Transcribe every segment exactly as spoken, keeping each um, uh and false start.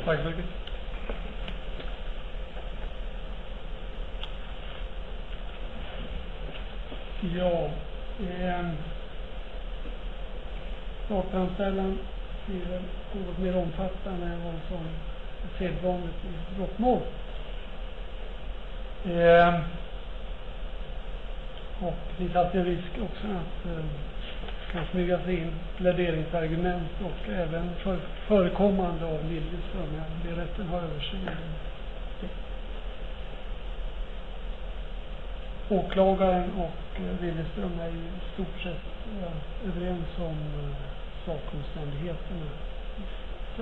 Tack så mycket. Ja, eh, sakframställan är väl något mer omfattande än vad som är sedvanligt i brottmål. Eh, och det finns alltid en risk också att eh, kan smyga sig in pläderingsargument och även för, förekommande av viljeström. Ja, det rätten har översyn. Åklagaren och eh, Willeström är ju i stort sett ja, överens om eh, sakomständigheterna. Så.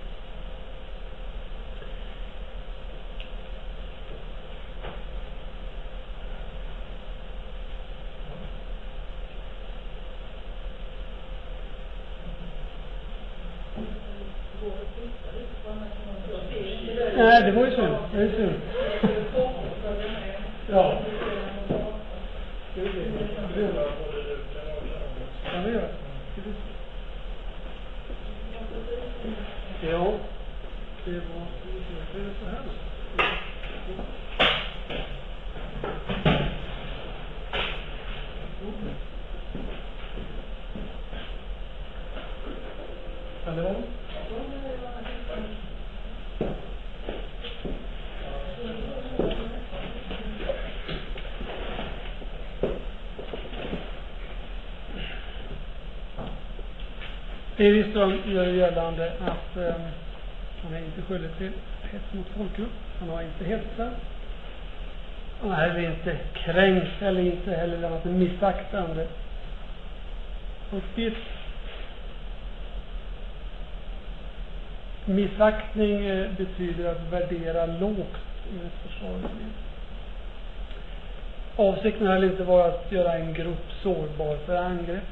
Nej, det var ju synd. Det är ju synd. Ja. Kan vi göra? Ja. Det var det är så här. Kan det vara? Willeström gör gällande att eh, han är inte skyldig till hets mot folkgrupp. Han har inte hetsat. Han har heller inte kränkt eller inte heller lämnat en missaktande uppgift. Missaktning eh, betyder att värdera lågt i ett försvar. Avsikten har inte varit att göra en grupp sårbar för angrepp.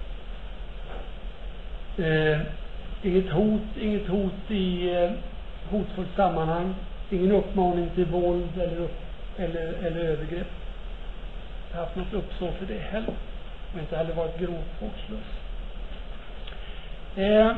Eh, inget hot, inget hot i eh, hotfullt sammanhang, ingen uppmaning till våld eller, upp, eller, eller övergrepp. Jag har haft något uppsåt för det heller. Och inte heller varit grovt vårdslös. Eh,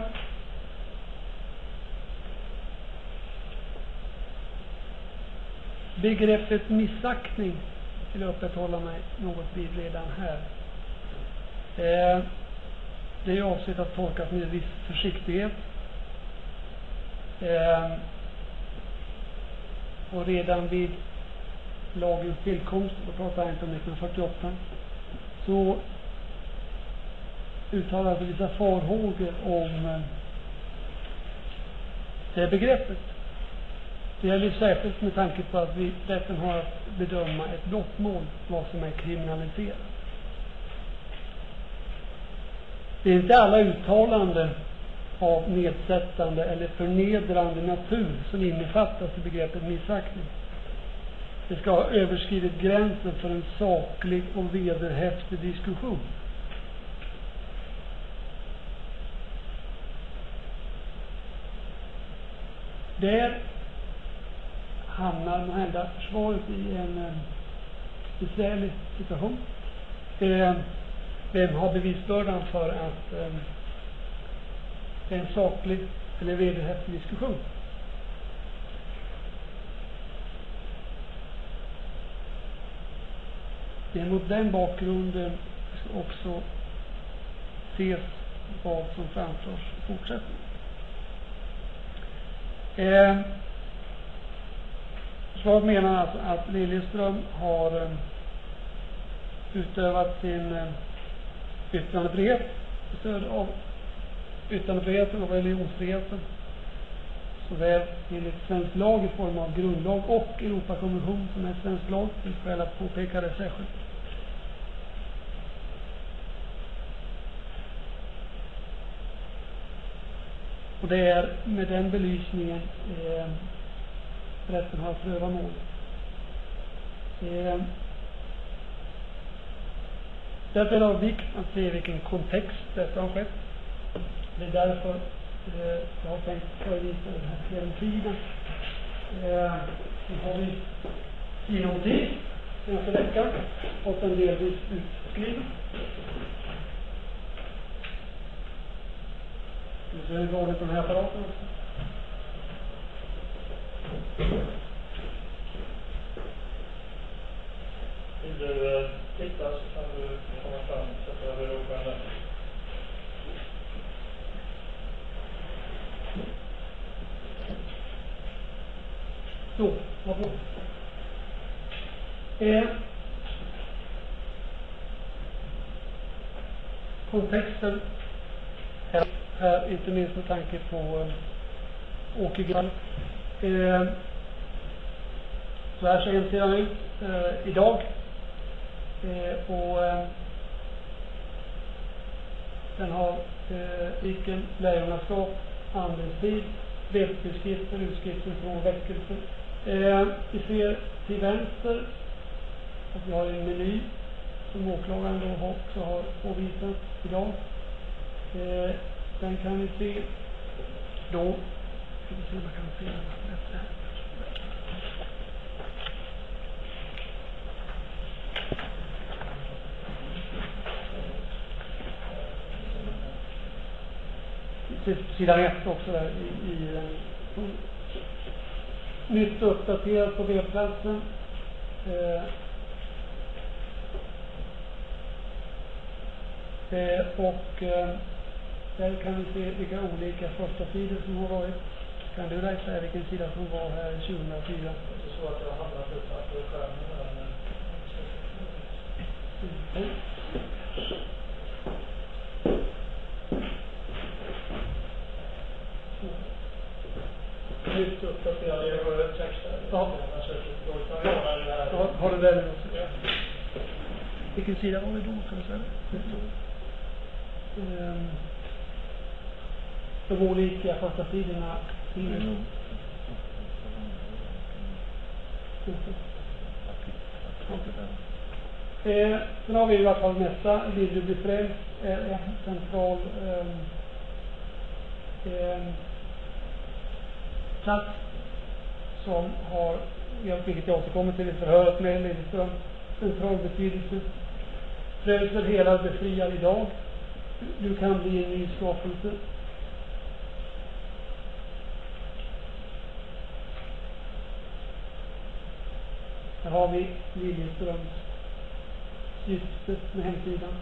begreppet missaktning vill jag upprätthålla mig något vid redan här. Eh, Det är avsett att tolkas med viss försiktighet. Eh, och redan vid lagens tillkomst, då pratar jag inte om nittonhundrafyrtioåtta, så uttalades vissa farhågor om eh, det begreppet. Det gäller särskilt med tanke på att vi rätten har att bedöma ett brottmål, vad som är kriminaliserat. Det är inte alla uttalanden av nedsättande eller förnedrande natur som innefattas i begreppet missaktning. Det ska ha överskridit gränsen för en saklig och vederhäftig diskussion. Där hamnar måhända försvaret i en eh, besvärlig situation. Eh, Vem har bevisbördan för att eh, det är en saklig eller vederhäftig diskussion? Det är mot den bakgrunden också ses vad som framförs i fortsättningen. Eh, Försvaret menar alltså att Liljeström har eh, utövat sin eh, yttrandefrihet, stöd av yttrandefriheten och religionsfriheten, såväl enligt svensk lag i form av grundlag och Europakonvention som är svensk lag. Det är skäl att påpeka det särskilt. Och det är med den belysningen eh, rätten har att pröva mål. Eh, Därför är det av vikt att se vilken kontext detta har skett. Det är därför eh, jag har tänkt förvisa den här kvälltiden. Eh, så har vi inom tid, senaste veckan, fått en delvis utskriven. Så är det vanligt den här apparaten också. Vill du titta så kan du komma fram och sätta över ropen där. Så, vad bra. Eh, kontexten här, här, inte minst med tanke på eh, Åke Grall. Eh, så här ser den ut eh, idag. Eh, och eh, den har eh, vilken lärjungaskap, andens tid, webbskrifter, utskrifter från väckelsen. Eh, vi ser till vänster att vi har en meny som åklagaren då också har påvisat idag. Eh, den kan vi se då. Ska vi se om man kan se den bättre här. Sidan ett också där i, i den. Nytt uppdaterat på webbplatsen. Eh, eh, och eh, där kan vi se vilka olika första sidor som har varit. Kan du räkna vilken sida som var här tjugohundrafyra? Det är så att jag har hamnat upp här på skärmen. Mm. Nytt uppdaterad, jag har en text där. Ja. Har, har du den också? Ja. Vilken sida var det då, kan du säga? Um, de olika första sidorna. Mm. Eh, sen har vi i alla fall nästa, vill du bli frälst, eh, en central eh, eh, plats som har, vilket jag återkommer till i förhöret med Lilleström, central betydelse. Frälser hela befriad idag. Du kan bli en ny skapelse. Här har vi Lilleströms syfte med hemsidan.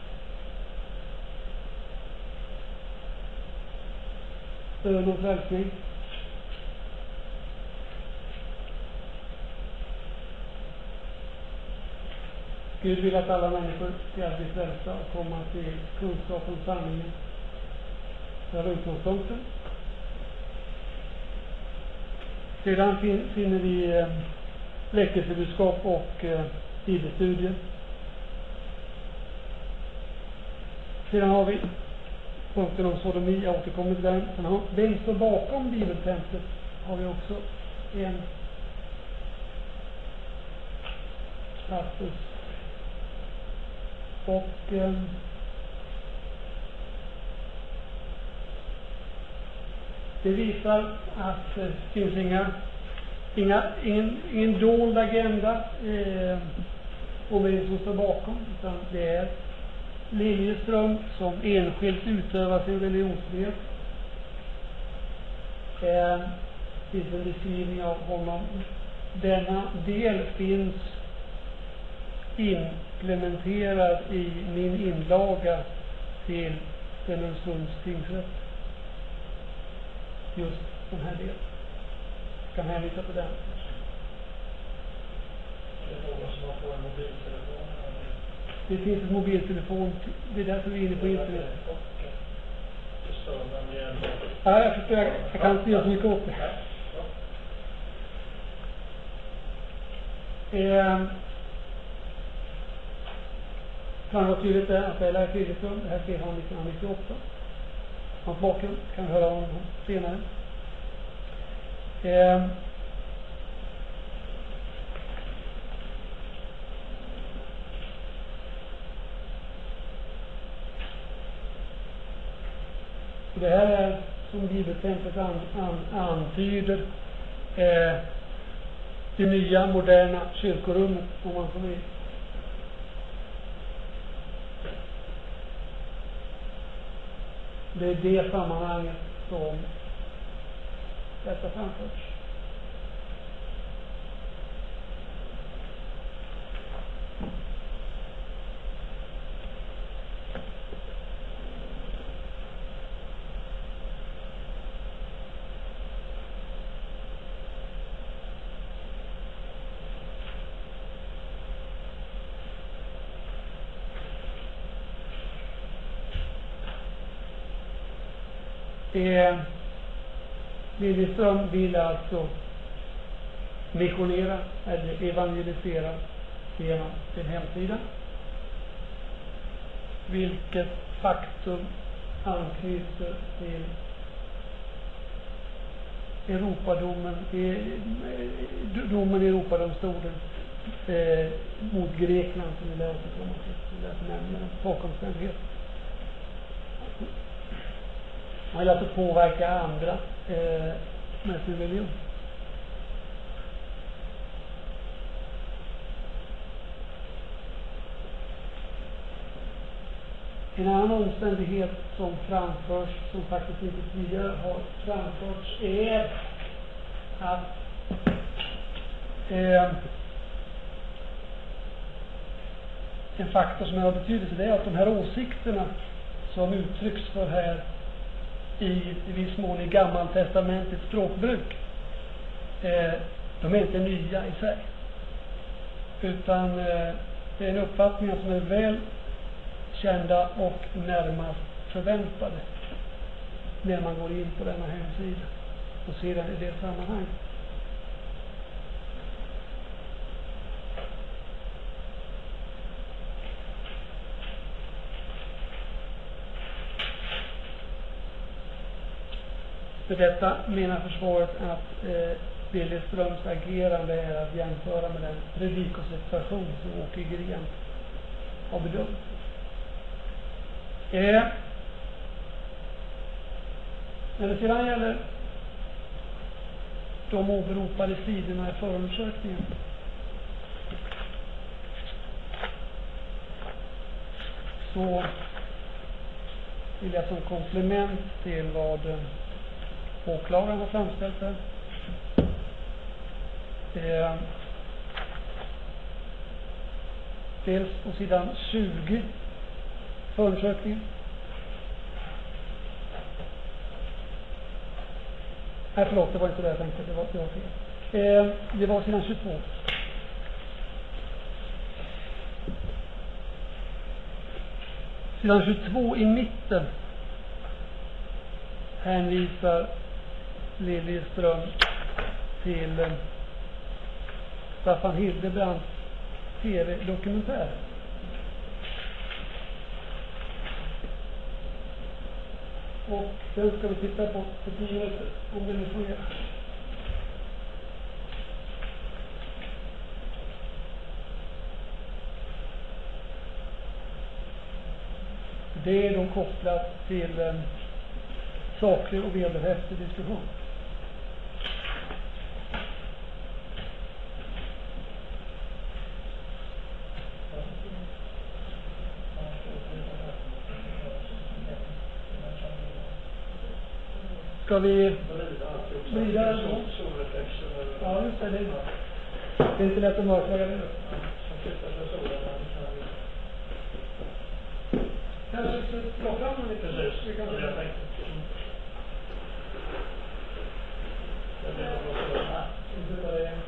Bön och frälsning. Gud vill att alla människor ska bli frälsta och komma till kunskap om sanningen. Det är utgångspunkten. Sedan fin- finner vi eh, väckelsebudskap och eh, bibelstudier. Sedan har vi punkten om sodomi, jag återkommer till den. Sen har, vem står bakom bibeltemplet har vi också en passus. Och eh, det visar att det finns inga, inga, ingen, ingen dold agenda eh, om vem som står bakom, utan det är Liljeström som enskilt utövar sin religionsfrihet. Eh, det finns en beskrivning av honom. Denna del finns implementerad i min inlaga till Stenungsunds tingsrätt. Just den här delen. Jag kan hänvisa på den. Det är någon som har på en mobiltelefon. Det finns en mobiltelefon. Det är därför vi är inne på internet. Ja, jag förstår. Jag, jag kan inte göra så mycket åt det. Eh, kan vara tydligt där att det är Leif Lilleström. Det här ser han nittonhundranittioåtta. Hans bakgrund kan vi höra om senare. Eh, det här är som bibeltemplet an, an, antyder eh, det nya moderna kyrkorummet, om man så vill. Det är det sammanhanget som detta framförs. Eh, Liljeström vill alltså missionera eller evangelisera genom sin hemsida. Vilket faktum anknyter till Europadomen, domen i Europadomstolen eh, mot Grekland, som vi lär återkomma till, som därför nämner den folkomständighet. Man vill alltså påverka andra eh, med sin religion. En annan omständighet som framförs, som faktiskt inte tidigare har framförts, är att eh, en faktor som har betydelse, det är att de här åsikterna som uttrycks för här i, i viss mån i gammaltestamentets språkbruk, eh, de är inte nya i sig, utan eh, det är en uppfattning som är väl kända och närmast förväntade när man går in på denna hemsida och ser den i det sammanhanget. För detta menar försvaret att eh, Liljeströms agerande är att jämföra med den predikosituation som Åke Gren har bedömt. Eh, när det sedan gäller de åberopade sidorna i förundersökningen, så vill jag som komplement till vad åklagaren har framställt här eh, dels på sidan tjugo förundersökningen. Nej, förlåt, det var inte det jag tänkte, det var, det var fel. Eh, det var sidan tjugotvå. Sidan tjugotvå i mitten hänvisar Liljeström till eh, Staffan Hildebrands tv-dokumentär. Och sen ska vi titta på på tio minuter, om det nu fungerar. Det är då kopplat till en saklig och vederhäftig diskussion. Ska vi vidare då? Ja, just det. Det är inte lätt att mörklägga det. Kanske slå fram en lite. Precis, vi kan det är det jag tänkte. Det blir nog bra. Ja, inte bara det.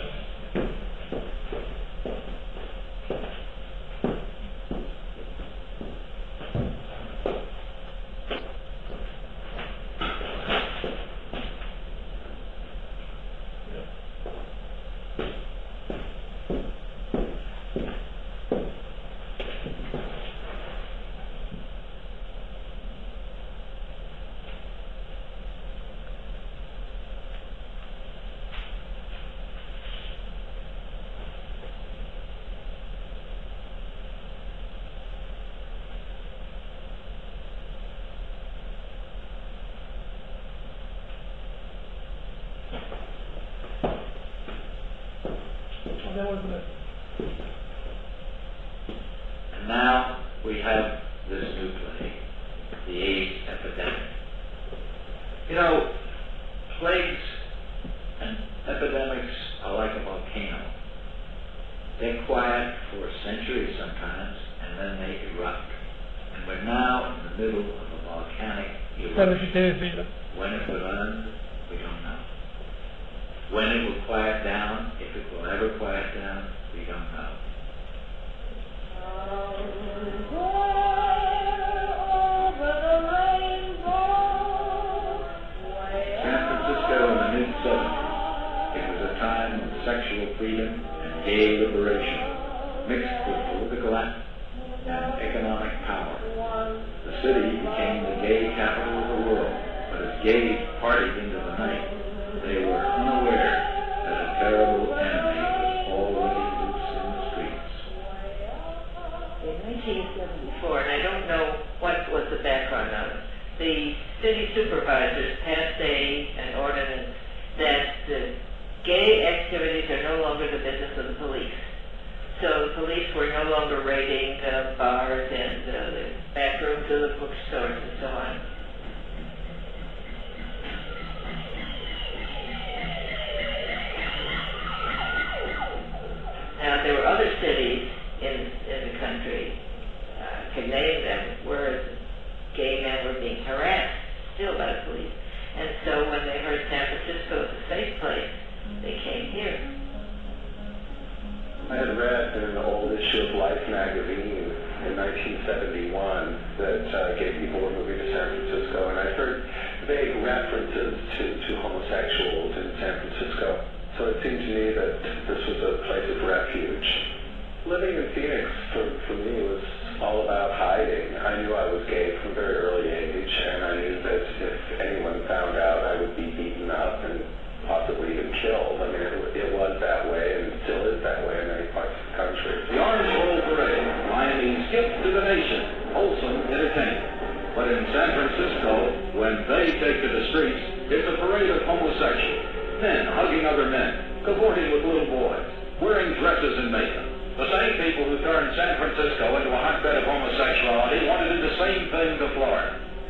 And now we have this new plague, the AIDS epidemic. You know, plagues and epidemics are like a volcano. They're quiet for centuries sometimes, and then they erupt. And we're now in the middle of a volcanic eruption. When it will end, we don't know. When it will quiet down, if it will ever quiet down, we don't know. Over the rainbow. homosexual freedom and gay liberation, mixed with political and economic power. The city became the gay capital of the world, but as gays partied into the night, they were unaware that a terrible enemy was already loose in the streets. In nineteen seventy-four, and I don't know what was the background on it, the city supervisors passed a, an ordinance that the gay activities are no longer the business of the police. So the police were no longer raiding uh, bars and uh, the back rooms of the bookstores and so on. Now, there were other cities in, in the country, uh, I can name them, where gay men were being harassed still by the police. And so when they heard San Francisco was a safe place, they came here. I had read in an old issue of Life magazine in nineteen seventy-one that uh, gay people were moving to San Francisco, and I heard vague references to, to homosexuals in San Francisco. So it seemed to me that this was a place of refuge. Living in Phoenix, for, for me, was all about hiding. I knew I was gay from a very early age, and I knew that if anyone found out, I would be beaten up and possibly even killed. I mean, it, it was that way, and it still is that way in many parts of the country. The Orange Bowl Parade, Miami's gift to the nation, wholesome entertainment. But in San Francisco, when they take to the streets, it's a parade of homosexuals. Men hugging other men, cavorting with little boys, wearing dresses and makeup. The same people who turned San Francisco into a hotbed of homosexuality wanted to do the same thing to Florida.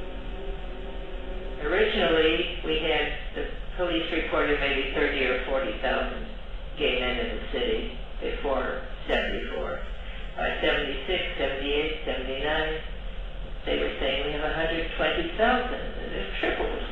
Originally, we had, the police reported maybe thirty or forty thousand gay men in the city before seventy-four. By seventy-six, seventy-eight, seventy-nine, they were saying we have one hundred twenty thousand, and it tripled.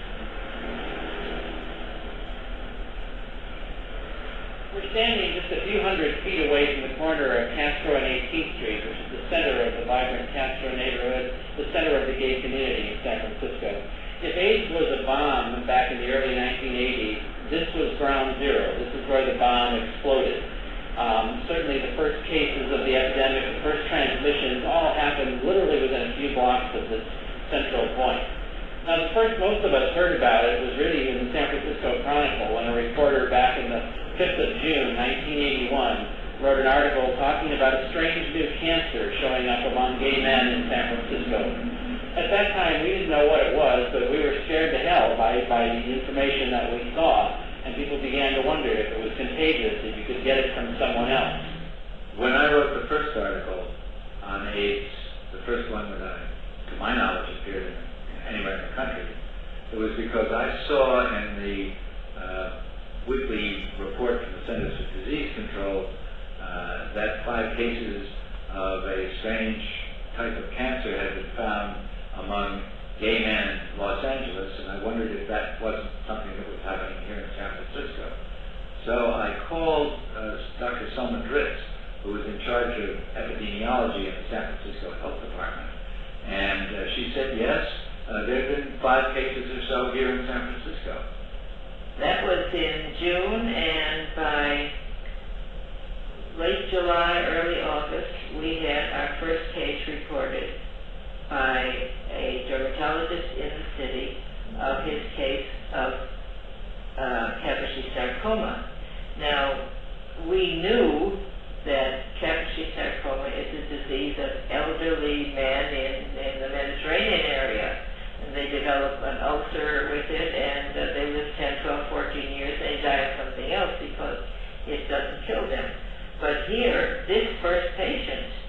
We're standing just a few hundred feet away from the corner of Castro and eighteenth Street, which is the center of the vibrant Castro neighborhood, the center of the gay community in San Francisco. If AIDS was a bomb back in the early nineteen eighties, this was ground zero. This is where the bomb exploded. Um, certainly the first cases of the epidemic, the first transmissions, all happened literally within a few blocks of this central point. Now, the first most of us heard about it was really in the San Francisco Chronicle, when a reporter back in the fifth of June, nineteen eighty-one, wrote an article talking about a strange new cancer showing up among gay men in San Francisco. At that time, we didn't know what it was, but we were scared to hell by, by the information that we saw, and people began to wonder if it was contagious, if you could get it from someone else. When I wrote the first article on AIDS, the first one that I, to my knowledge, appeared in, anywhere in the country, it was because I saw in the uh, weekly report from the Centers for Disease Control uh, that five cases of a strange type of cancer had been found among gay men in Los Angeles, and I wondered if that wasn't something that was happening here in San Francisco. So I called uh, Doctor Selma Dritz, who was in charge of epidemiology in the San Francisco Health Department, and uh, she said, yes, uh, there have been five cases or so here in San Francisco. That was in June, and by late July, early August, we had our first case reported by a dermatologist in the city of his case of uh, Kaposi sarcoma. Now, we knew that Kaposi sarcoma is a disease of elderly men in, in the Mediterranean area. And they develop an ulcer with it, and uh, they live ten, twelve, fourteen years, and they die of something else because it doesn't kill them. But here, this first patient,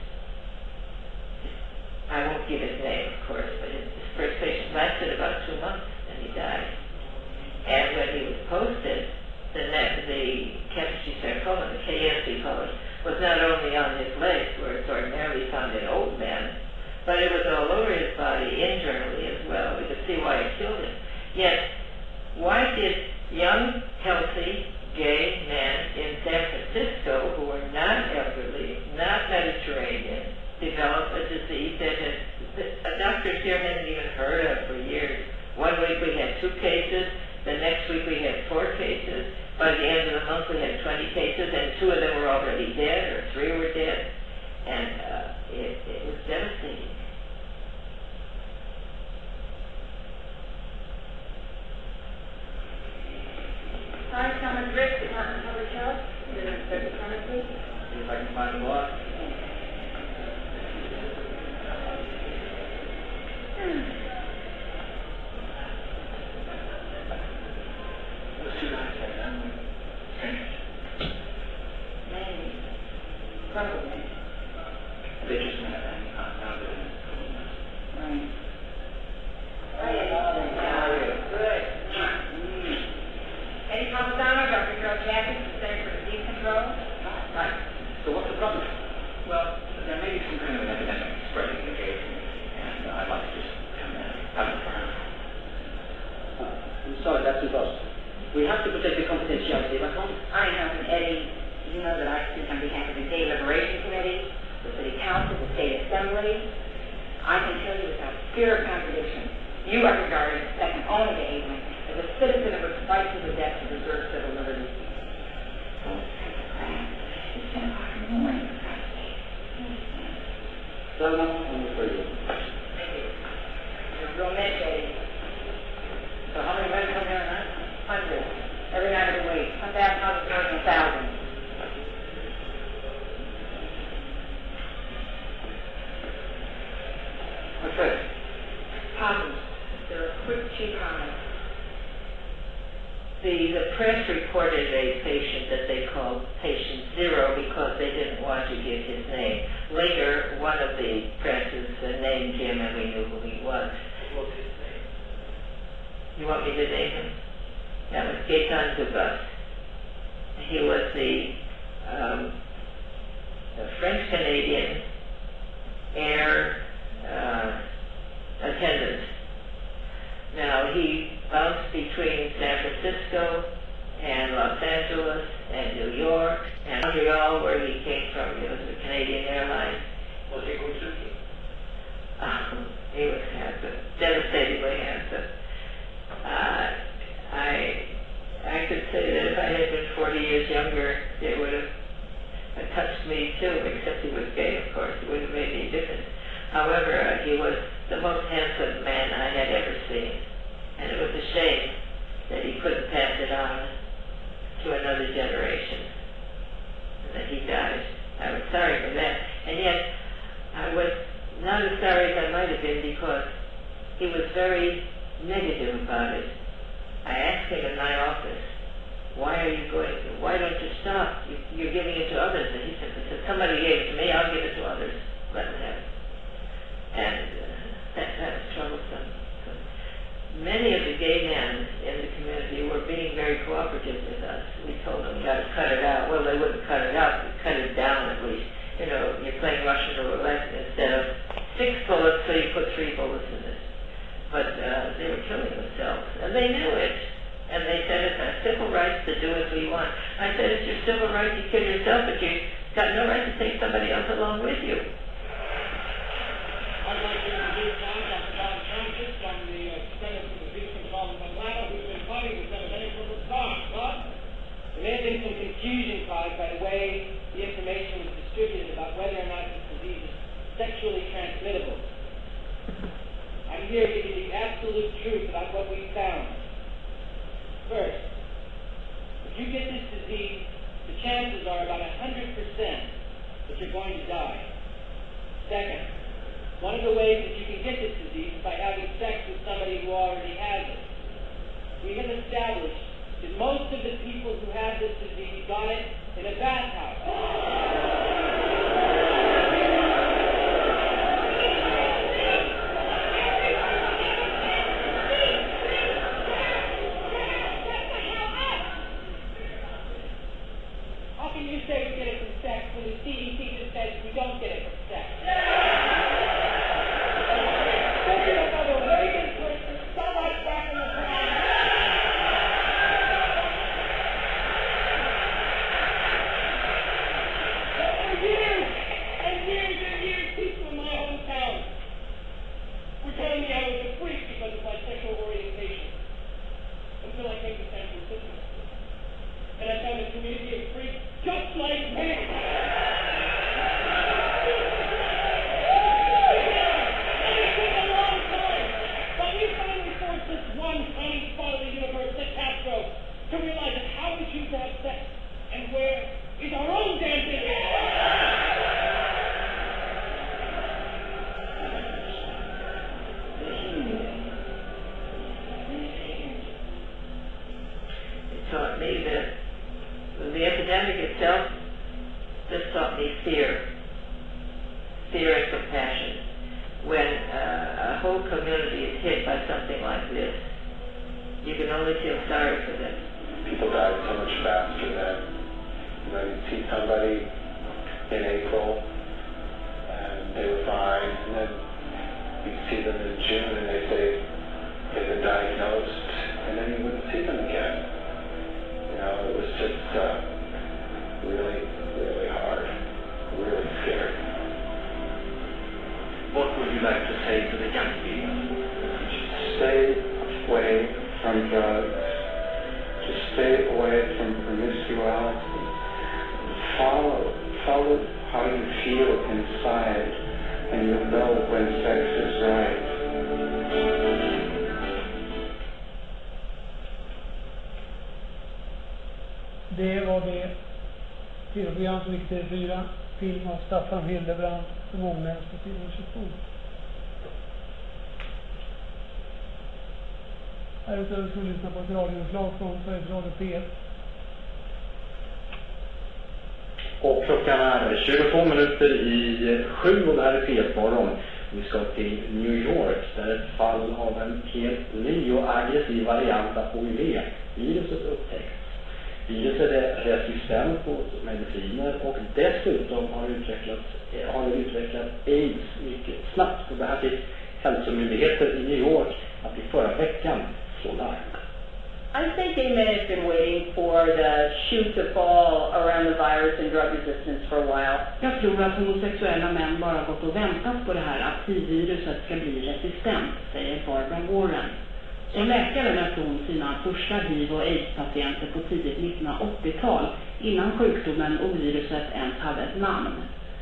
I won't give his name, of course, but his first patient lasted about two months, and he died. And when he was posted, the, the Kaposi sarcoma, the K S we call it, was not only on his legs, where it's ordinarily found in old men, but it was all over his body internally as well. We could see why it killed him. Yet, why did young, healthy, gay men in San Francisco, who were not elderly, not Mediterranean, develop a disease that has, that doctors here hadn't even heard of for years? One week we had two cases, the next week we had four cases, by the end of the month we had twenty cases, and come out of office. Those two guys had done strangers. Maybe. Probably. They just met and found out that it was Right. Good. Eddie Campuzano, Doctor Joe Jackson, Center for Disease Control. Right. So what's the problem? Well, there may be some kind of an epidemic spreading in the gay community, and uh, I'd like to just come in and have it for her. Uh, I'm sorry, that's impossible. We have to protect the confidentiality of our content. I know, and Eddie, you know that I speak on behalf of the Gay Liberation Committee, the City Council, the State Assembly. I can tell you without fear of contradiction, you are regarded second only to Abraham as a citizen of which fight to the death to preserve civil liberties. So much for you. Thank you. You're a real niche, Eddie. So how many men come here a night? Hundreds. Every night of the week. One thousand, hundred, thousand, a thousand. What's that? Problems. They're a quick, cheap high. The, the press reported a patient that they called patient zero because they didn't want to give his name. Later, one of the presses uh, named him and we knew who he was. What's his name? You want me to name him? That was Gaetan Dubas. He was the, um, the French-Canadian air uh, attendant. Now, he bounced between San Francisco and Los Angeles and New York and Montreal, where he came from. It was the Canadian Airlines. Was he good looking? Um, he was handsome, devastatingly handsome. Uh, I I could say that if I had been forty years younger, it would have uh, touched me too, except he was gay, of course. It would have made any difference. However, uh, he was the most handsome man I had ever seen. And it was a shame that he couldn't pass it on to another generation. And that he died. I was sorry for that. And yet, I was not as sorry as I might have been because he was very negative about it. I asked him in my office, why are you going, why don't you stop? You, you're giving it to others. And he simply said, somebody gave it to me, I'll give it to others. Let them have it. And uh, that, that was troublesome. So many of the gay men in the community were being very cooperative with us. We told them we got to cut it out. Well, they wouldn't cut it out, but cut it down at least. You know, you're playing Russian roulette instead of six bullets, so you put three bullets in it. But uh, they were killing themselves, and they knew it. And they said it's our civil rights to do as we want. I said it's your civil right to kill yourself, but you've got no right to take somebody else along with you. I'd like to introduce now Doctor Don Francis from the uh, Center for Disease Control in Atlanta, who's been fighting this epidemic for some time. Don? There may have been some confusion caused by the way the information was distributed about whether or not this disease is sexually transmittable. I'm here to give you the absolute truth about what we found. First, if you get this disease, the chances are about one hundred percent that you're going to die. Second, one of the ways that you can get this disease is by having sex with somebody who already has it. We have established that most of the people who have this disease got it in a bathhouse. How can you say we get it from sex when the C D C just says we don't get it from sex? And I found a community of freaks just like me. And it took a long time, but we finally forced this one tiny spot of the universe, the Castro, to realize that how we choose to have sex and where is our own damn business. epidemic itself just taught me fear. Fear and compassion. When uh, a whole community is hit by something like this, you can only feel sorry for them. People died so much faster then. You know, you'd see somebody in April, and they were fine, and then you'd see them in June, and they say they've been diagnosed, and then you wouldn't see them again. You know, it was just uh, really, really hard, really scary. What would you like to say to the young people? Stay away from drugs. Just stay away from promiscuity. Follow, follow how you feel inside, and you'll know when sex is right. Det var det tv-program som gick till fyra, film av Staffan Hildebrand som omnämns på T V tjugotvå. Härutöver ska vi lyssna på ett radioinslag från Sveriges Radio P ett. Och klockan är tjugotvå minuter i sju och det här är P ett morgon. Vi ska till New York där ett fall av en helt ny och aggressiv variant av H I V-viruset upptäckts. Viruset är resistent mot mediciner och dessutom har utvecklat, har utvecklat AIDS mycket snabbt. Och det här fick hälsomyndigheter i New York att i förra veckan slå larm. I think gay men have been waiting for the shoe to fall around the virus and drug resistance for a while. Jag tror att homosexuella män bara gått och väntat på det här att hiv-viruset ska bli resistent, säger Barbara Warren. Som läkare mötte hon sina första hiv- och aids-patienter på tidigt nittonhundraåttiotal innan sjukdomen och viruset ens hade ett namn.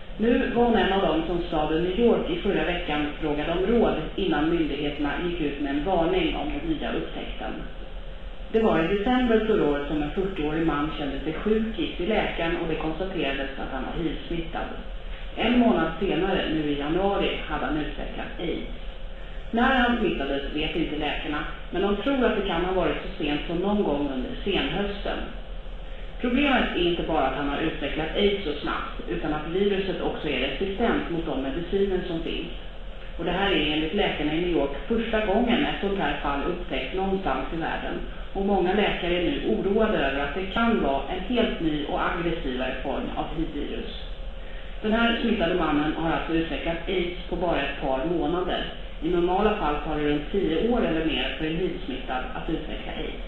Nu var hon en av dem som staden New York i förra veckan frågade om råd innan myndigheterna gick ut med en varning om den nya upptäckten. Det var i december förra året som en fyrtioårig man kände sig sjuk, gick till läkaren och det konstaterades att han var hiv-smittad. En månad senare, nu i januari, hade han utvecklat AIDS. När han smittades vet inte läkarna, men de tror att det kan ha varit så sent som någon gång under senhösten. Problemet är inte bara att han har utvecklat AIDS så snabbt, utan att viruset också är resistent mot de mediciner som finns. Och det här är enligt läkarna i New York första gången ett sånt här fall upptäckt någonstans i världen. Och många läkare är nu oroade över att det kan vara en helt ny och aggressivare form av hiv-virus. Den här smittade mannen har alltså utvecklat AIDS på bara ett par månader. I normala fall tar det runt tio år eller mer för en hiv-smittad att utveckla AIDS.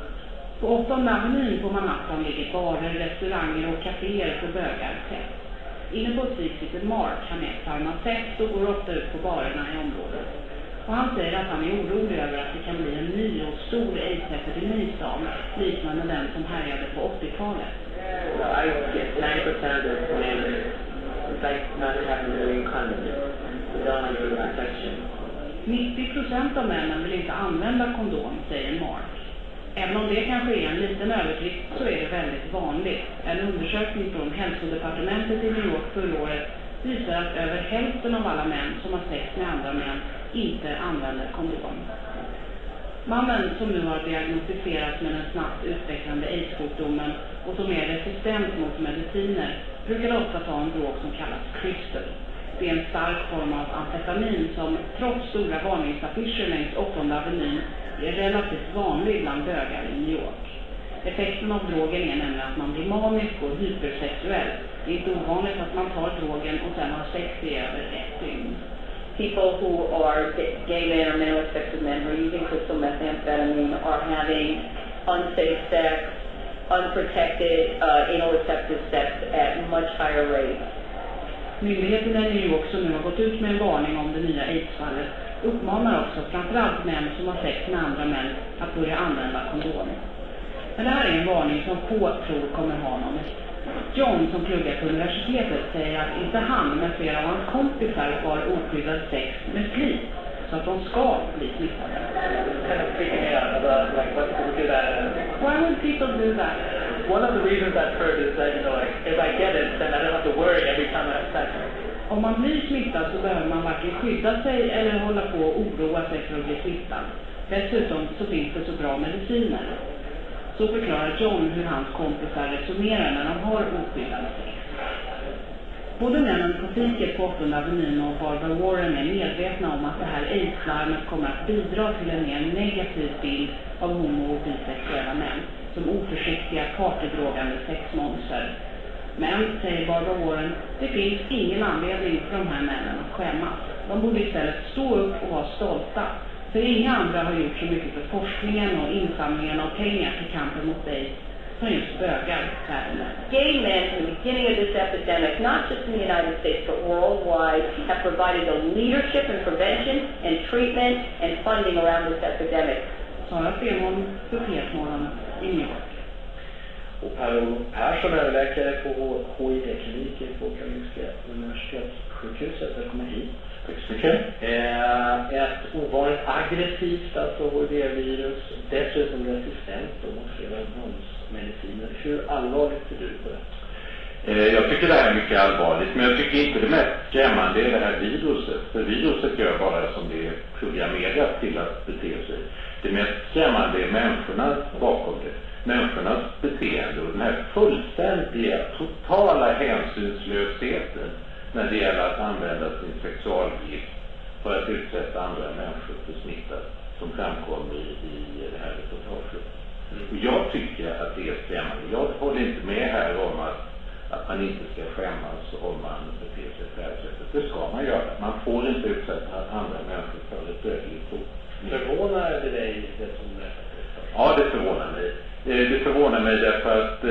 På åttonde avenyn på Manhattan ligger barer, restauranger och kaféer för bögar tätt. Inne på Stig sitter Mark, han är farmaceut och går ofta ut på barerna i området. Och han säger att han är orolig över att det kan bli en ny och stor AIDS-epidemi i stan, liknande den som härjade på åttiotalet. I get ninety percent of the men like not having their incontinence. They don't like the infection. nittio procent av männen vill inte använda kondom, säger Mark. Även om det kanske är en liten överdrift så är det väldigt vanligt. En undersökning från hälsodepartementet i New York förra året visar att över hälften av alla män som har sex med andra män inte använder kondom. Mannen som nu har diagnostiserats med den snabbt utvecklande AIDS-sjukdomen och som är resistent mot mediciner brukar ofta ta en drog som kallas crystal. Det är en stark form av amfetamin som trots stora varningsaffischer längs åttonde avenyn är relativt vanlig bland bögar i New York. Effekten av drogen är nämligen att man blir manisk och hypersexuell. Det är inte ovanligt att man tar drogen och sen har sex i över ett dygn. People who are gay men or male affected men who are using crystal methamphetamine are having unsafe sex, unprotected uh, anal receptive sex at much higher rates. Myndigheterna i New York som nu har gått ut med en varning om det nya AIDS-fallet uppmanar också framförallt män som har sex med andra män att börja använda kondom. Men det här är en varning som få tror kommer ha någon. John som pluggar på universitetet säger att inte han men flera av hans kompisar har oskyddad sex med flit så att de ska bli smittade. Kind of freaking me out about like what people do that. Why would people do that? One of the reasons I've heard is that, you know, like if I get it, then I don't have to worry every time I have sex. Om man blir smittad så behöver man varken skydda sig eller hålla på och oroa sig för att bli smittad. Dessutom så finns det så bra mediciner. så förklarar John hur hans kompisar resonerar när de har oskyddad sex. Både männen på fiket på åttonde Avenyn och Barbara Warren är medvetna om att det här aids-larmet kommer att bidra till en mer negativ bild av homo- och bisexuella män som oförsiktiga, partydrogande sexmonster. Men, säger Barbara Warren, det finns ingen anledning för de här männen att skämmas. De borde istället stå upp och vara stolta. För inga andra har gjort så mycket för forskningen och insamlingen av pengar till kampen mot aids som just bögar världen. Gay men from the beginning of this epidemic, not just in the United States but worldwide, have provided the leadership in prevention and treatment and funding around this epidemic. Sara Stenholm för P ett Morgon i New York. Och Per-Olof Persson, överläkare på H I V-kliniken på Karolinska universitetssjukhuset. Välkommen hit. Tack så mycket. Eh, ett ovanligt aggressivt, alltså H I V-virus, dessutom resistent mot flera bromsmediciner. Hur allvarligt ser du på det? Eh, jag tycker det här är mycket allvarligt, men jag tycker inte det mest skrämmande är det här viruset. För viruset gör bara som det är programmerat till att bete sig. Det mest skrämmande är människorna bakom det. Människornas beteende och den här fullständiga, totala hänsynslösheten när det gäller att använda sin sexualgift för att utsätta andra människor för smitta som framkommer i, i det här reportaget. Mm. Och jag tycker att det är skrämmande. Jag håller inte med här om att, att man inte ska skämmas om man beter sig på det här sättet. Det ska man göra. Man får inte utsätta andra människor för ett dödligt hot. Förvånar det dig det som det? Ja, det förvånar mig. Det förvånar mig därför att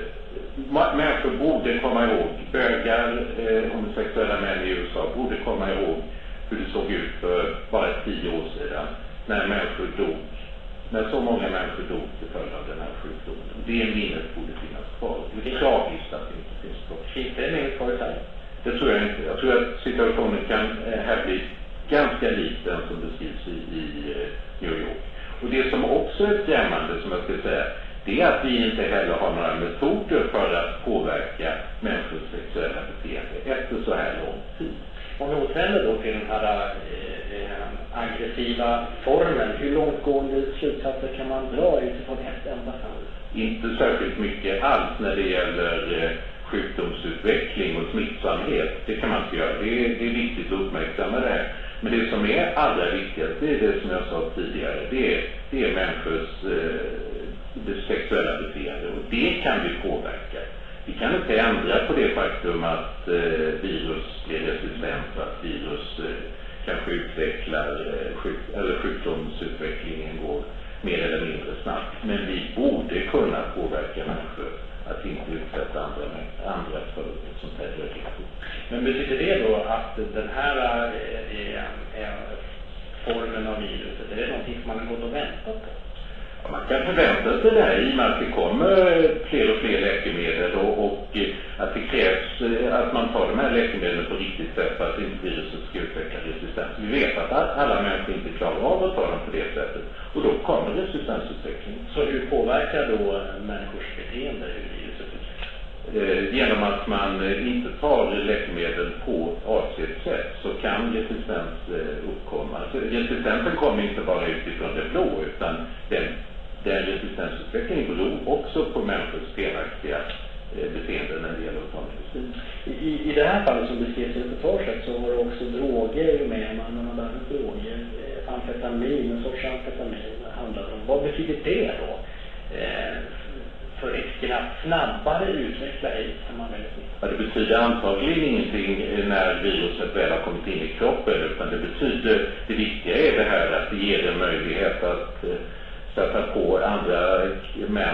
eh, människor borde komma ihåg, bögar, eh, homosexuella män i U S A borde komma ihåg hur det såg ut för bara tio år sedan när människor dog, när så många människor dog till följd av den här sjukdomen. Och det minnet borde finnas kvar. Det är tragiskt att det inte finns kvar. Finns det minnet kvar i Sverige? Det tror jag inte. Jag tror att situationen kan eh, här bli ganska lik den som beskrivs i, i eh, New York. Och det som också är skrämmande, som jag ska säga, det är att vi inte heller har några metoder för att påverka människors sexuella beteende efter så här lång tid. Om vi återvänder då till den här eh, aggressiva formen, hur långtgående slutsatser kan man dra utifrån ett enda fall? Inte särskilt mycket alls när det gäller eh, sjukdomsutveckling och smittsamhet. Det kan man inte göra. Det är, det är viktigt att uppmärksamma det här. Men det som är allra viktigast, det är det som jag sa tidigare. Det är, det är människors eh, det sexuella beteende. Och det kan vi påverka. Vi kan inte ändra på det faktum att eh, virus blir resistent, att virus eh, kanske utvecklar eh, sjuk, eller sjukdomsutvecklingen går mer eller mindre snabbt. Men vi borde kunna påverka människor att inte utsätta andra, andra för ett sånt här dödligt. Men betyder det då att den här är, är, är formen av viruset, är det någonting som man har gått och väntat på? Ja, man kan förvänta sig det här i och med att det kommer fler och fler läkemedel och, och att det krävs att man tar de här läkemedlen på riktigt sätt för att inte viruset ska utveckla resistens. Vi vet att alla människor inte klarar av att ta dem på det sättet och då kommer resistensutveckling. Så hur påverkar då människors beteende hur viruset utvecklas? Genom att man inte tar läkemedel på avsett sätt så kan resistens uppkomma. Så resistensen kommer inte bara utifrån det blå utan den, den resistensutvecklingen beror också på människors felaktiga beteende när det gäller att ta medicin. I, I det här fallet som beskrevs i reportaget så var det också droger med, man hade använt droger, amfetamin, en sorts amfetamin handlade om. Vad betyder det då? Eh, för risken att snabbare utveckla aids som man väljer smitta? Ja, det betyder antagligen ingenting när viruset väl har kommit in i kroppen utan det betyder, det viktiga är det här att det ger en möjlighet att eh, sätta på andra män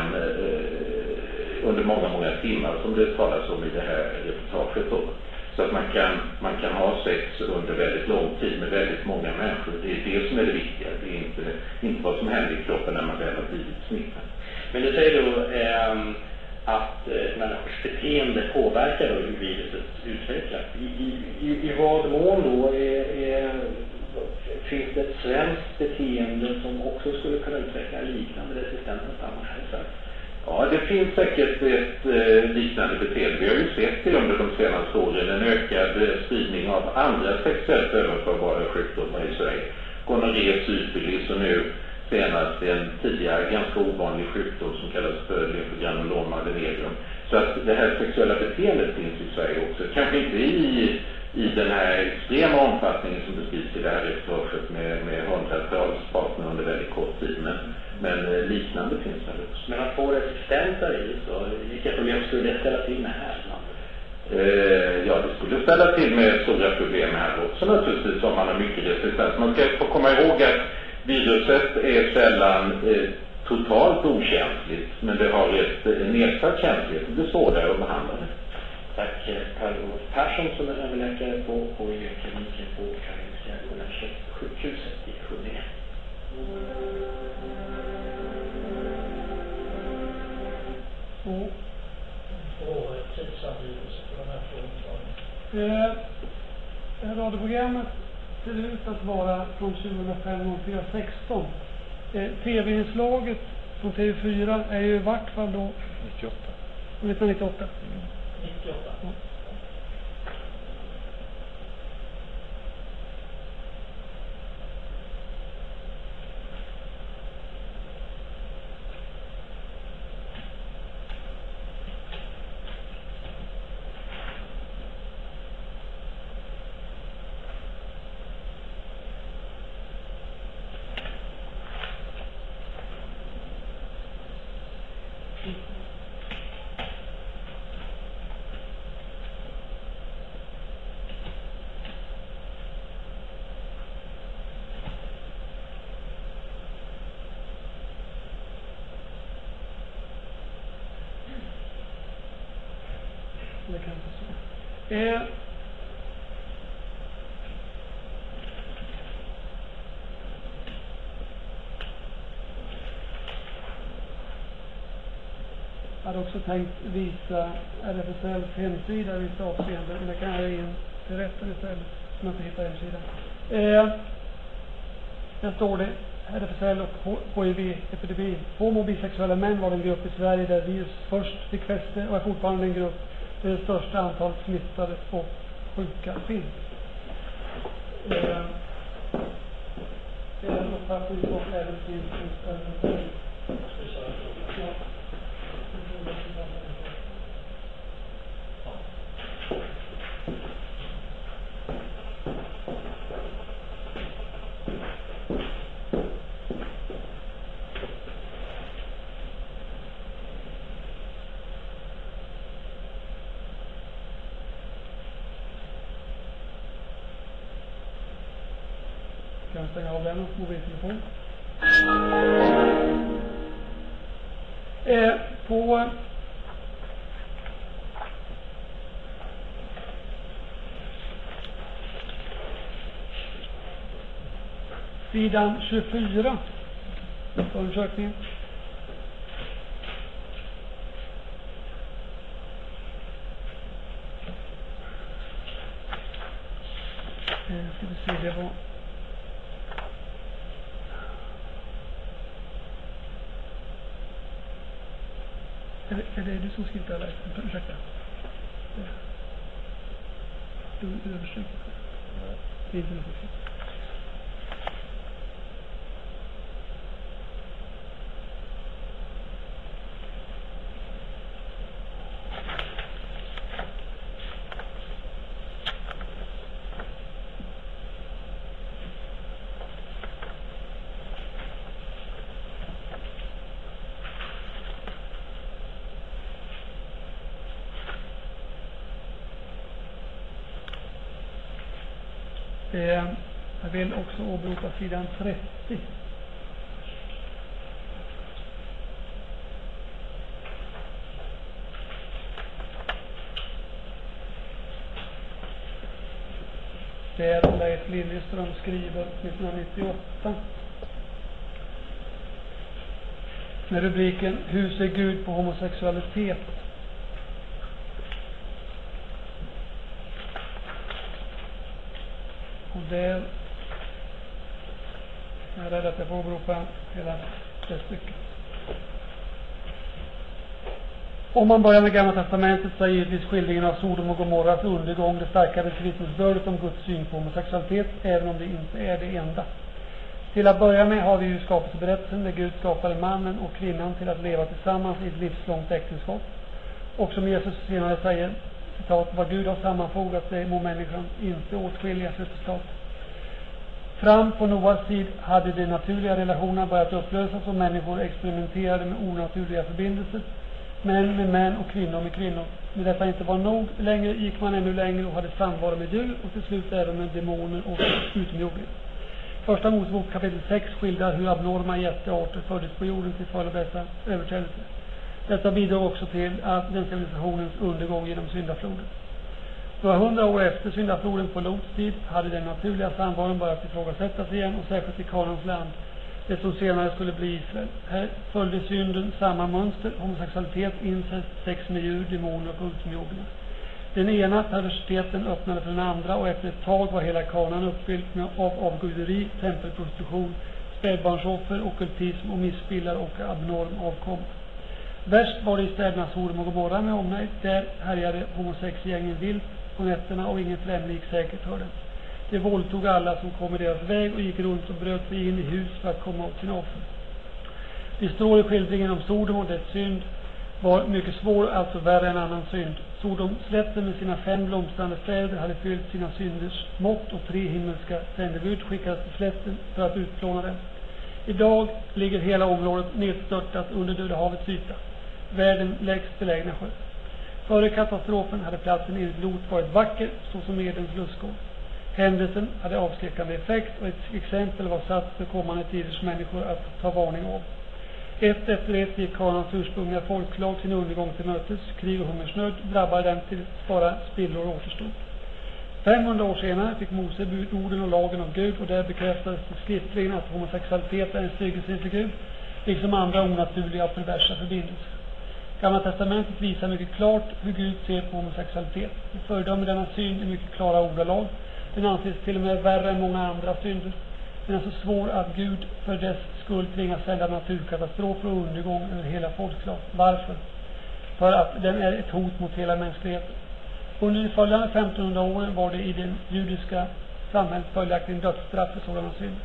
eh, under många, många timmar som det talas om i det här reportaget då. Så att man kan, man kan ha sex under väldigt lång tid med väldigt många människor. Det är det som är det viktiga. Det är inte, inte vad som händer i kroppen när man väl har blivit smittad. Men du säger då eh, att eh, människors beteende påverkar då hur viruset utvecklas. I, i, i, i vad mån då är, är, finns det ett svenskt beteende som också skulle kunna utveckla liknande resistens samma här i Sverige? Ja, det finns säkert ett eh, liknande beteende. Vi har ju sett det under de senaste åren en ökad eh, spridning av andra sexuellt överförbara sjukdomar i Sverige. Gonorré, syfilis och nu senast en tidigare ganska ovanlig sjukdom som kallas för lymphogranuloma malarium. Så att det här sexuella beteendet finns i Sverige också. Kanske inte i, i den här extrema omfattningen som beskrivs i det här reportaget med, med hundratals partner under väldigt kort tid. Men, men liknande finns det också. Men att få resistenta i, så vilka problem skulle det ställa till med här? Eh, ja, det skulle ställa till med stora problem här också naturligtvis om man har mycket resistens. Man ska få komma ihåg att viruset är sällan eh, totalt okänsligt, men det har ett eh, nedsatt känslighet. Det är svårare att behandla det. Tack Per-Olof Persson som är överläkare på H I V-kliniken på Karolinska universitetssjukhuset i Huddinge. Så. Och tidsangivelse för den här frågan. Eh, radioprogrammet ser ut att vara från tjugohundrafem och fyra sexton. Eh, T V-inslaget från T V fyra är ju i vart fall då nittioåtta. nittonhundranittioåtta. Mm. nittioåtta. Ja. Det kan inte så. Eh, jag hade också tänkt visa R F S L:s hemsida i vissa avseenden, men det kan jag ge in till rätten istället om jag inte hittar hemsidan. Eh, där står det R F S L och H I V-epidemi. Homo- och bisexuella män var en grupp i Sverige där virus först fick fäste och är fortfarande en grupp där det största antalet smittade och sjuka finns. Eh, det är en uppfattning som även finns hos R F S L. Ja. Kan jag stänga av den och mobiltelefon. Eh, på sidan tjugofyra på undersökningen eh, ska vi se, det var Är det, är det du som skrivit det här? Ursäkta. Du, du överstryker. Det är inte något fel. Eh, jag vill också åberopa sidan trettio. Där Leif Liljeström skriver nittonhundranittioåtta med rubriken Hur ser Gud på homosexualitet? Och där jag är rädd att jag får åberopa hela det stycket. Om man börjar med Gamla testamentet så är givetvis skildringen av Sodom och Gomorras undergång det starkare vittnesbördet om Guds syn på homosexualitet, även om det inte är det enda. Till att börja med har vi ju skapelseberättelsen där Gud skapade mannen och kvinnan till att leva tillsammans i ett livslångt äktenskap. Och som Jesus senare säger, citat, vad Gud har sammanfogat det må människan inte åtskilja, citat. Fram på Noas tid hade de naturliga relationerna börjat upplösas och människor experimenterade med onaturliga förbindelser. Män med män och kvinnor med kvinnor. Men detta inte var nog längre gick man ännu längre och hade samvaro med djur och till slut även med demoner och utomjordingar. Första Mosebok kapitel sex skildrar hur abnorma jättearter föddes på jorden till följd av dessa överträdelser. Detta bidrog också till att den civilisationens undergång genom syndafloden. Några hundra år efter syndafloden på Lots tid hade den naturliga samvaron börjat ifrågasättas igen och särskilt i Kanaans land, det som senare skulle bli Israel. Här följde synden samma mönster, homosexualitet, incest, sex med djur, demoner och utomjordingar. Den ena perversiteten öppnade för den andra och efter ett tag var hela Kanaan uppfyllt med av avguderi, tempelprostitution, spädbarnsoffer, ockultism och missbildar och abnorm avkom. Värst var det i städerna Sodom och Gomorra med omnejd. Där härjade homosexgängen vilt på nätterna och ingen främling gick säkert för dem. De våldtog alla som kom i deras väg och gick runt och bröt sig in i hus för att komma åt sina offer. Det står i skildringen om Sodom och dess synd var mycket svår, alltså värre än annan synd. Sodom slätten med sina fem blomstrande städer hade fyllt sina synders mått och tre himmelska sändebud skickades till slätten för att utplåna dem. Idag ligger hela området nedstörtat under Döda havets yta. Världen lägst belägna sjö. Före katastrofen hade platsen enligt Lot varit vacker, såsom Edens lustgård. Händelsen hade avskräckande effekt och ett exempel var satt för kommande tiders människor att ta varning av. Ett efter ett gick Kanaans ursprungliga folklag sin undergång till mötes. Krig och hungersnöd drabbade dem till bara spillror återstod. femhundra år senare fick Mose budorden och lagen av Gud och där bekräftades det skriftligen att homosexualitet är en styggelse inför Gud, liksom andra onaturliga och perversa förbindelser. Gamla testamentet visar mycket klart hur Gud ser på homosexualitet. Det föredömer denna syn i mycket klara ordalag. Den anses till och med värre än många andra synder. Den är så svår att Gud för dess skull tvingas sända naturkatastrofer och undergång över hela folkslag. Varför? För att den är ett hot mot hela mänskligheten. Under de följande femtonhundra åren var det i den judiska samhället följaktligen dödsstraff för sådana synder.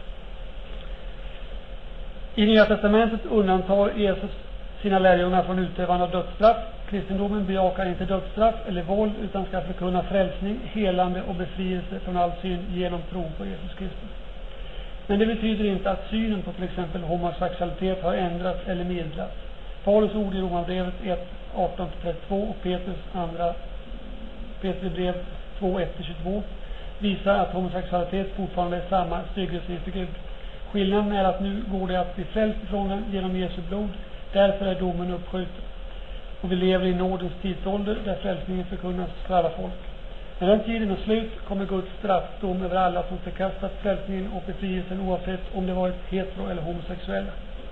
I Nya testamentet undantar Jesus sina lärjungar från utövande av dödsstraff. Kristendomen bejakar inte dödsstraff eller våld utan ska förkunna frälsning, helande och befrielse från all synd genom tro på Jesus Kristus. Men det betyder inte att synen på till exempel homosexualitet har ändrats eller medlats. Paulus ord i Romarbrevet ett arton till trettiotvå och Petrus andra Petrus brev två ett till tjugotvå visar att homosexualitet fortfarande är samma styggelse inför Gud. Skillnaden är att nu går det att bli frälst ifrån den genom Jesu blod. Därför är domen uppskjuten. Och vi lever i nådens tidsålder där frälsningen förkunnas för alla folk. När den tiden är slut kommer Guds straffdom över alla som förkastat frälsningen och befrielsen oavsett om det varit hetero eller homosexuella.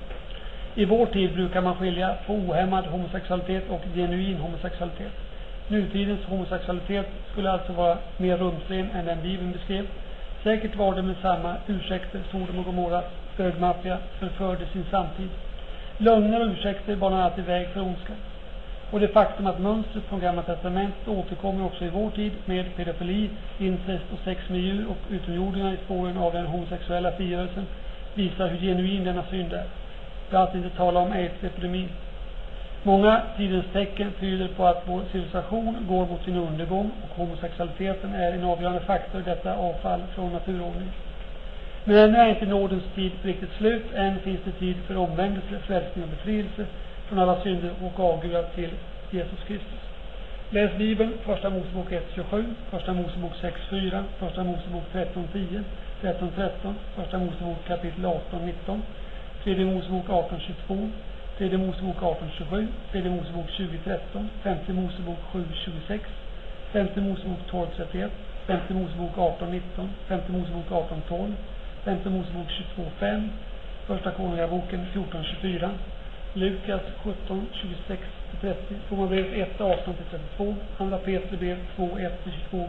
I vår tid brukar man skilja på ohämmad homosexualitet och genuin homosexualitet. Nutidens homosexualitet skulle alltså vara mer rumsren än den Bibeln beskrev. Säkert var det med samma ursäkter Sodom och Gomorras stödmaffia förförde sin samtid. Lögner och ursäkter banar alltid väg för ondskan. Och det faktum att mönstret från Gamla testamentet återkommer också i vår tid med pedofili, incest och sex med djur och utomjordingar i spåren av den homosexuella frigörelsen visar hur genuin denna synd är. För att inte tala om aids-epidemin. Många tidens tecken tyder på att vår civilisation går mot sin undergång och homosexualiteten är en avgörande faktor i detta avfall från naturordningen. Men ännu är inte nådens tid riktigt slut. Än finns det tid för omvändelse, frälsning och befrielse från alla synder och avgudar till Jesus Kristus. Läs Bibeln, Första Mosebok ett tjugosju, Första Mosebok sex fyra, Första Mosebok tretton tio, tretton tretton, Första Mosebok kapitel arton nitton, Tredje Mosebok arton tjugotvå, Tredje Mosebok arton tjugosju, Tredje Mosebok tjugo tretton, Femte Mosebok sju tjugosex, Femte Mosebok tolv trettioett, Femte Mosebok arton nitton, Femte Mosebok arton tolv, Femte Mosebok tjugotvå fem, Första Konungaboken fjorton tjugofyra, Lukas sjutton tjugosex till trettio, Romarbrevet ett arton till trettiotvå, Andra Petrus brev två ett till tjugotvå,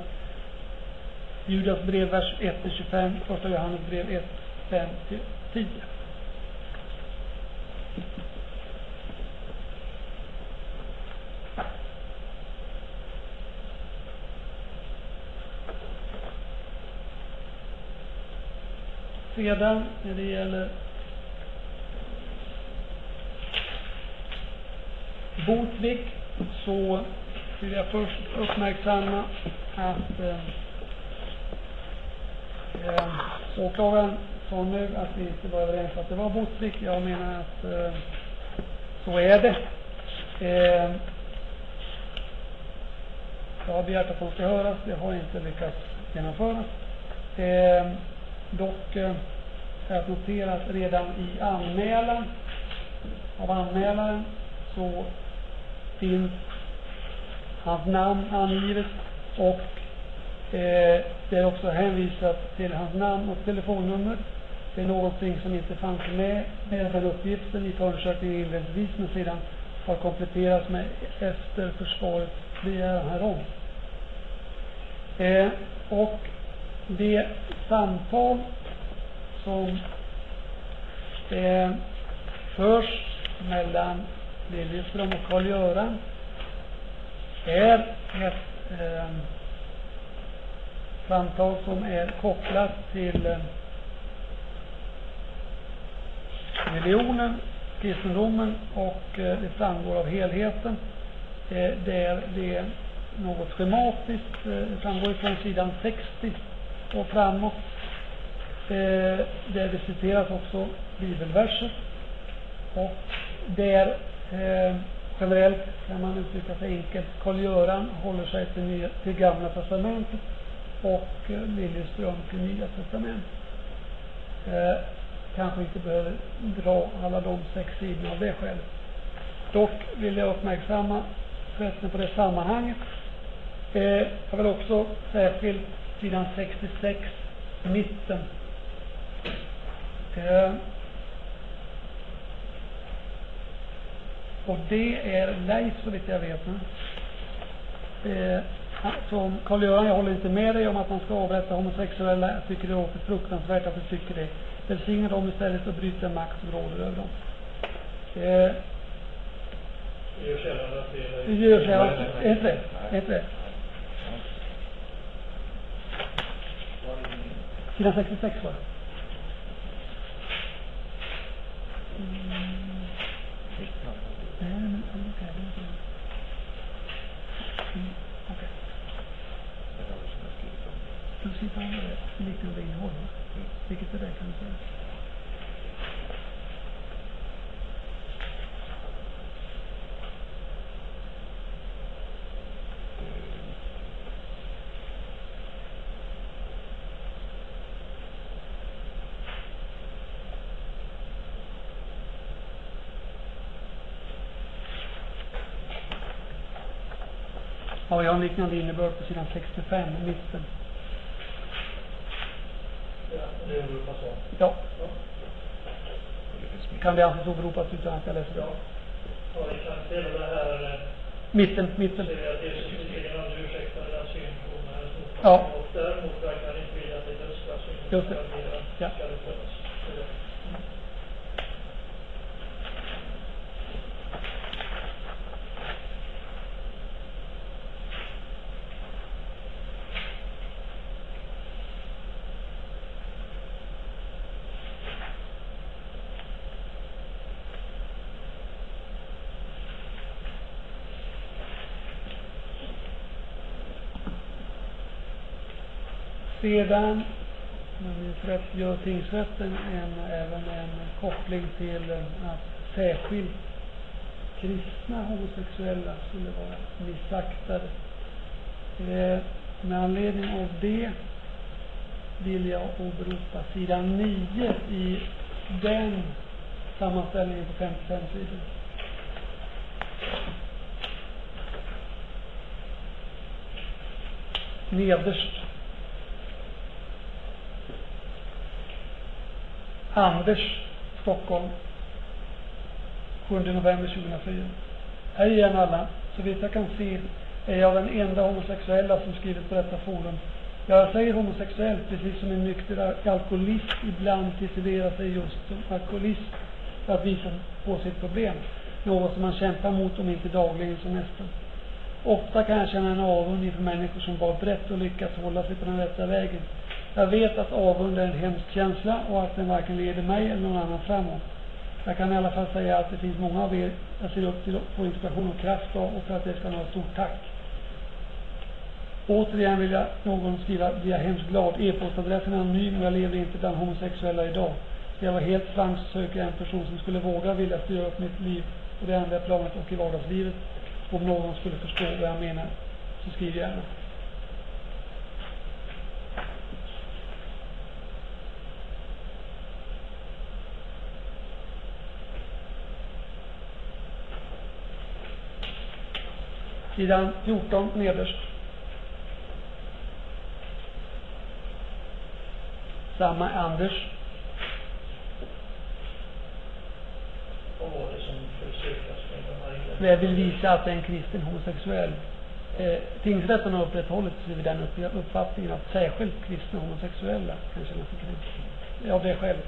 Judas brev vers ett till tjugofem, Första Johannes brev ett fem till tio. sedan när det gäller Botvik så vill jag först uppmärksamma att eh, eh, åklagaren sa nu att vi inte var överens att det var Botvik. Jag menar att eh, så är det. Eh, jag har begärt att de ska höras. Det har inte lyckats genomföras. Eh, dock eh, har jag noterat redan i anmälan av anmälaren så finns hans namn angivet och eh, det är också hänvisat till hans namn och telefonnummer. Det är någonting som inte fanns med med den uppgiften i förundersökningen inledningsvis, men sedan har kompletterats med efter försvaret begäran härom. Eh, och det samtal som eh, förs mellan Liljeström och Karl-Göran är ett eh, samtal som är kopplat till eh, religionen, kristendomen, och eh, det framgår av helheten. Eh, där det är något schematiskt, eh, det framgår från sidan sextio och framåt. Eh, där det citeras också bibelverser. Och där eh, generellt kan man uttrycka sig enkelt. Karl-Göran håller sig till, nya, till gamla testamentet och eh, Liljeström till nya testamentet. Eh, kanske inte behöver dra alla de sex sidorna av det själv. Dock vill jag uppmärksamma förresten på det sammanhanget. Eh, jag vill också särskilt sidan sextiosex, mitten. Eh, och det är Leif, så vitt jag vet. Eh, som Karl-Göran, jag håller inte med dig om att man ska avrätta homosexuella. Jag tycker det låter fruktansvärt att du tycker det. Välsigna dem istället och bryta makt som råder över dem. Eh, Det gör sällan att det är... det gör sällan. Ett rätt. Ett rätt. Sidan sextiosex var det. Mm. Nej, men okej. Okej. Då sitter han med liknande innehåll. Vilket är det, kan du säga? Ja, jag har en liknande innebörd på sidan sextiofem, mitten. Ja, det åberopas så. Ja. Kan det anses åberopas utan att jag läser det? Ja. Ja, det kan se det här... Mitten, mitten. Det är att Jesus egen av ursäktar deras synd på den här snopan. Ja. Och däremot verkar inte vilja att det är dödsstraff. Just det. Ja. Ska det födas. Sedan rätt gör tingsrätten en, även en koppling till att särskilt kristna homosexuella skulle vara missaktade. Eh, med anledning av det vill jag åberopa sidan nio i den sammanställningen på femtiofem sidor. Nederst. Anders, Stockholm, sjunde november tjugohundrafyra. Hej igen alla. Så vitt jag kan se är jag den enda homosexuella som skrivit på detta forum. Jag säger homosexuell precis som en nykter alkoholist ibland titulerar sig just som alkoholist för att visa på sitt problem. Något som man kämpar mot, om inte dagligen som nästan. Ofta kan jag känna en avund inför människor som var brett och lyckats hålla sig på den rätta vägen. Jag vet att avund är en hemsk känsla och att den varken leder mig eller någon annan framåt. Jag kan i alla fall säga att det finns många av er jag ser upp till på inspiration och kraft av, och för att det ska ha ett stort tack. Återigen vill jag någon skriva, blir jag hemskt glad. E-postadressen är anonym och jag lever inte bland homosexuella idag. Jag var helt frank så söker jag en person som skulle våga vilja styra upp mitt liv på det andra planet och i vardagslivet. Om någon skulle förstå vad jag menar, så skriv gärna. Sidan fjorton nederst. Samma Anders. Vad var det som försökas med de här Jag vill visa att det är en kristen homosexuell. Eh, tingsrätten har upprätthållit sig vid den upp, uppfattningen att särskilt kristna homosexuella kan känna sig kränkta. Av det skälet.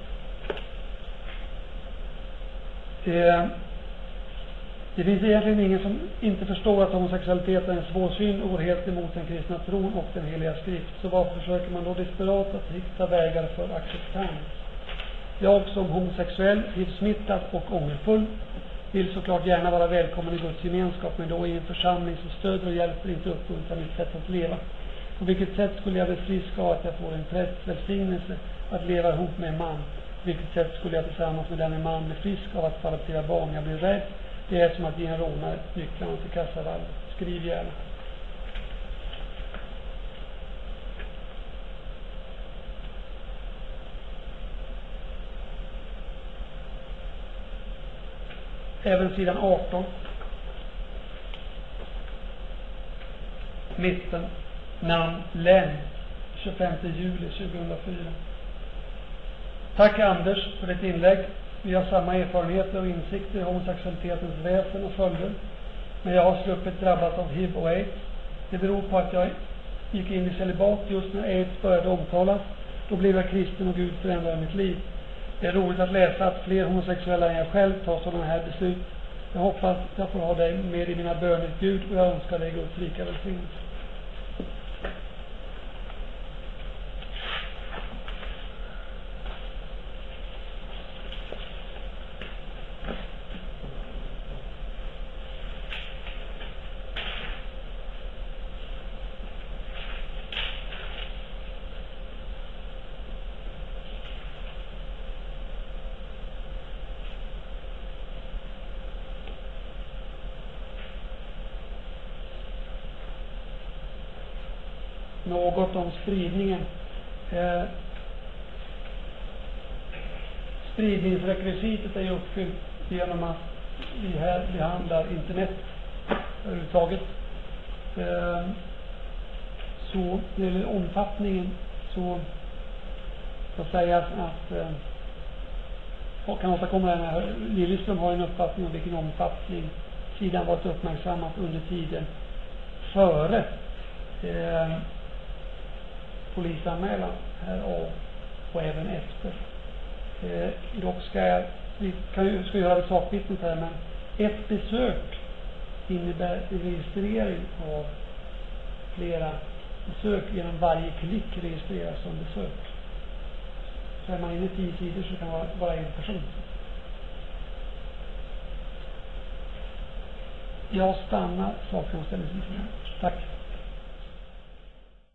Eh, det finns egentligen ingen som inte förstår att homosexualitet är en svår syn och går helt emot den kristna tron och den heliga skrift. Så varför försöker man då desperat att hitta vägar för acceptans? Jag som homosexuell, hiv-smittad och ångerfull vill såklart gärna vara välkommen i Guds gemenskap, men då i en församling som stöder och hjälper, inte uppmuntrar mitt sätt att leva. På vilket sätt skulle jag bli frisk av att jag får en prästs välsignelse att leva ihop med en man? På vilket sätt skulle jag tillsammans med denne man bli frisk av att adoptera barn? Jag blir rädd. Det är som att ge en rånare nycklarna till kassavalv. Skriv gärna. Även sidan arton. Mitten. Namn Len. tjugofemte juli tjugohundrafyra. Tack Anders för ditt inlägg. Vi har samma erfarenheter och insikter i homosexualitetens väsen och följder. Men jag har sluppit drabbas av hiv och aids. Det beror på att jag gick in i celibat just när aids började omtalas. Då blev jag kristen och Gud förändrade mitt liv. Det är roligt att läsa att fler homosexuella än jag själv tar sådana här beslut. Jag hoppas att jag får ha dig med i mina böner, Gud, och jag önskar dig Guds rika välsignelse. Något om spridningen. Eh, spridningsrekvisitet är ju uppfyllt genom att vi här behandlar internet överhuvudtaget. Eh, så när det gäller omfattningen så ska sägas att eh, kan åstadkomma den här. Lilleström har en uppfattning om vilken omfattning sidan varit uppmärksammat under tiden före eh, polisanmälan här och, och även efter. Eh, dock ska jag, vi kan ju, ska göra det sakvittnet här, men ett besök innebär en registrering av flera besök. Genom varje klick registreras som besök. Så är man inne i tio sidor så kan det vara bara en person. Jag stannar sakfrågeställningsvis. Tack.